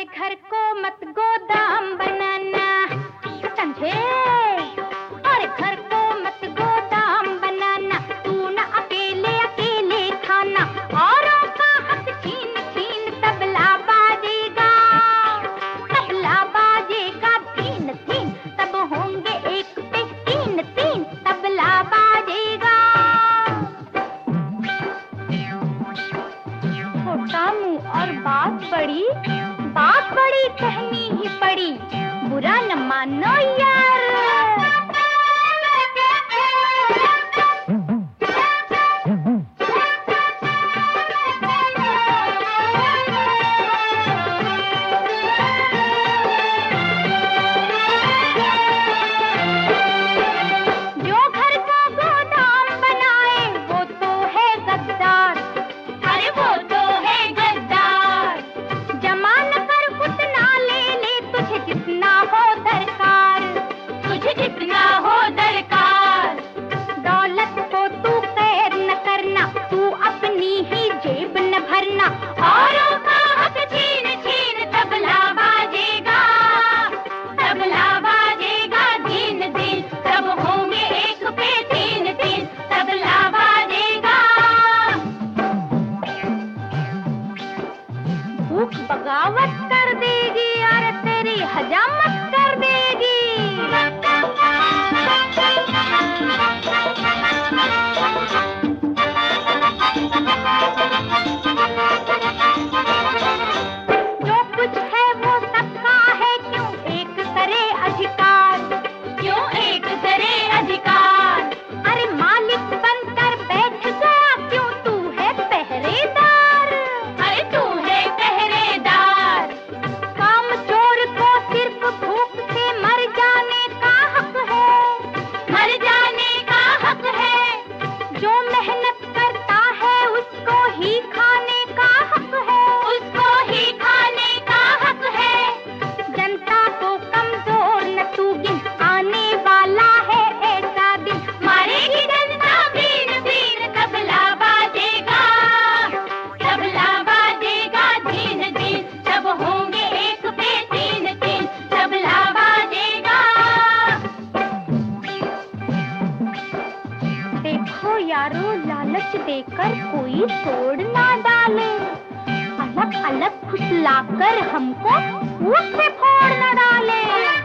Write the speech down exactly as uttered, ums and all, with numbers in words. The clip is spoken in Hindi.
घर को मत गोदाम बनाना, समझे? और घर को मत गोदाम बनाना, तू न अकेले अकेले खाना, औरों का हक छीन छीन तबला बाजेगा, तबला बाजेगा तीन तीन, तब होंगे एक पे तीन तीन, तबला बाजेगा। छोटा मुंह और बात बड़ी, बात बड़ी कहनी ही पड़ी, बुरा न मानो यार। जो घर को गोदाम बनाए वो तो है गद्दार, अरे वो तो है गद्दार। जमा न कर उतना ले ले तुझे जितना हो दरकार, तुझे जितना हो दरकार। दौलत को तू कैद न करना, तू अपनी ही जेब न भरना, औरों का हक छीन छीन तबला बाजेगा, तबला बाजेगा दिन दिन, तब होंगे एक पे तीन तीन, तबला बाजेगा। भूख बगावत कर देगी और तेरी हजामत कर देगी। जो कुछ है वो सबका है, क्यों एक करे अधिकार, क्यों एक करे अधिकार। अरे मालिक बनकर बैठ गया, क्यों तू है पहरेदार, अरे तू है पहरेदार। काम चोर को सिर्फ भूख से मर जाने का हक है, मर जाने का हक है। जो मेहनत करता है उसको ही खाने का हक है, उसको ही खाने का हक है। जनता को कमजोर न तू गिन, आने वाला है ऐसा दिन, मारेगी जनता बीन बीन, तबला बाजेगा, तबला बाजेगा दिन दिन, जब होंगे एक पे तीन तीन, तबला बाजेगा। देखो यारो लालच देकर कोई तोड़ ना डाले, अलग अलग फुसलाकर हमको फूट से फोड़ न डाले।